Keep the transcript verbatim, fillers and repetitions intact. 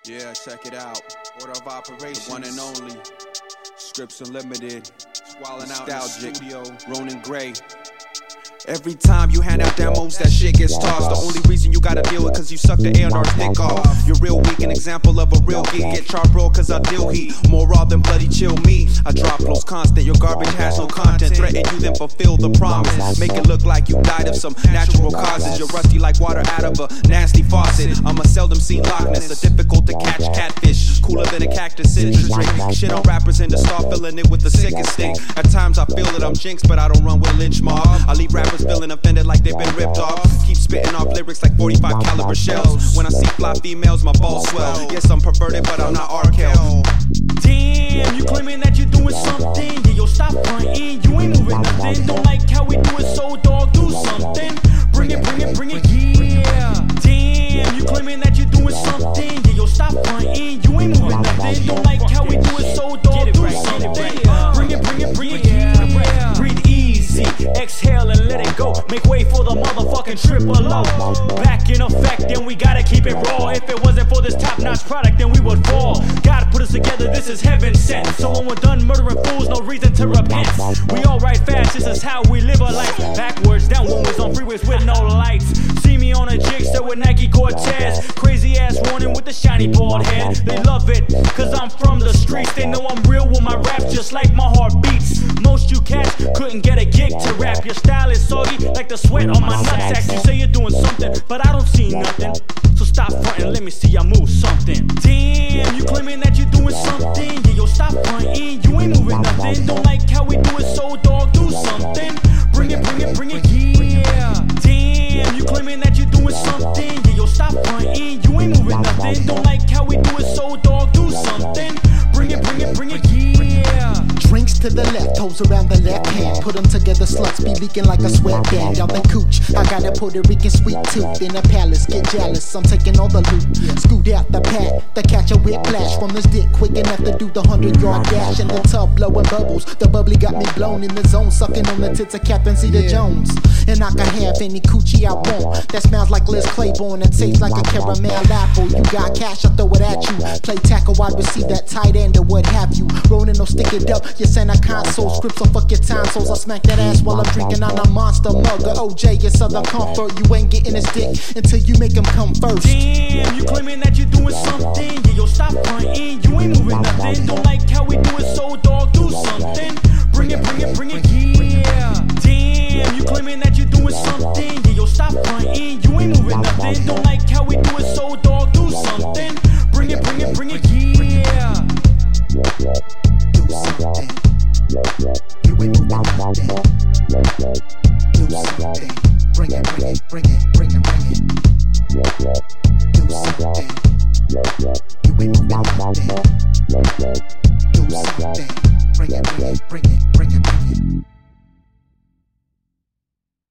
Yeah, check it out. Order of operations, the one and only. Scripts Unlimited. Wildin' Out Nostalgic. Studio. Ronan Gray. Every time you hand out demos, that shit gets tossed. The only reason you gotta deal with cause you suck the A and R's dick off. You're real weak, an example of a real geek. Get charbroiled cause I deal heat. More raw than bloody chill meat. I drop flows constant, your garbage has no content. Threaten you then fulfill the promise. Make it look like you died of some natural causes. You're rusty like water out of a nasty faucet. I'm a seldom seen Loch Ness, a difficult to catch catfish. Cooler than a cactus citrus drink. Shit on rappers and to start filling it with the sickest stink. At times I feel that I'm jinxed, but I don't run with a lynch mob. I leave rappers feeling offended like they've been ripped off. Keep spitting off lyrics like forty-five caliber shells. When I see fly females, my balls swell. Yes, I'm perverted, but I'm not R. Kelly. Damn, you claiming that you're doing something. Yeah, yo, stop frontin', you ain't moving nothing. Don't like how we do it, so dog, do something. Bring it, bring it, bring it, yeah. Damn, you claiming that you're doing something. Yeah, yo, stop frontin', you ain't moving nothing. Don't like how we do it, so dog, do something. Bring it, bring it, bring it, yeah. Breathe easy, exhale and let it go. Make way for the motherfucking triple O. Back in effect, then we gotta keep it raw. If it wasn't for this top-notch product, then we would fall. God put us together, this is heaven sent. So when we're done murdering fools, no reason to repent. We all ride fast, this is how we live our life. Backwards, down when we're on freeways with no lights. See me on a jigsaw with Nike Cortez. Crazy ass warning with the shiny bald head. They love it, cause I'm from the streets. They know I'm real with my rap, just like my heart beats. Most you cats couldn't get a gig to rap. Your style is soggy, like the sweat on my nutsack. You say you're doing something, but I don't see nothing. So stop frontin', let me see ya move something. Damn, you claiming that you're doing something. Yeah, yo, stop frontin', you ain't moving nothing. Don't like how we do it, so dog, do something. Bring it, bring it, bring it, yeah. Damn, you claiming that you're doing something. Yeah, yo, stop frontin', you ain't moving nothing. Don't like how we do it, so dog, do something. Bring it, bring it, bring it, yeah. Drinks to the left, toes around the left hand. Put them together, sluts be leaking like a sweatband. Down the cooch, I got a Puerto Rican sweet tooth. In a palace, get jealous, I'm taking all the loot. Scoot out the pad, to catch a whiplash from this dick. Quick enough to do the hundred yard dash. In the tub, blowing bubbles. The bubbly got me blown in the zone. Sucking on the tits of Captain Zeta Jones. And I can have any coochie I want. That smells like Liz Claiborne and tastes like a caramel apple. You got cash, I throw it at you. Play tackle, I receive that tight end or what have you. Rolling no stick it up, you send a console. Scripts on fuck your tonsils. I smack that ass while I'm drinking on a monster mug of O J. Your southern comfort, you ain't getting his dick until you make him come first. Damn, you claiming that you're doing something. Yeah, yo, stop frontin', you ain't moving nothing. Don't like how we do it, so dog, do something. Bring it, bring it, bring it, yeah. Damn, you claiming that you're doing something. Yeah, yo, stop frontin', you ain't moving nothing. Don't like how we do it, so dog, do something. Bring it, bring it, bring it, yeah. Do something. You ain't moving nothing. Do something. Bring it, bring it, bring it, bring it, bring it. Do something. You ain't moving nothing.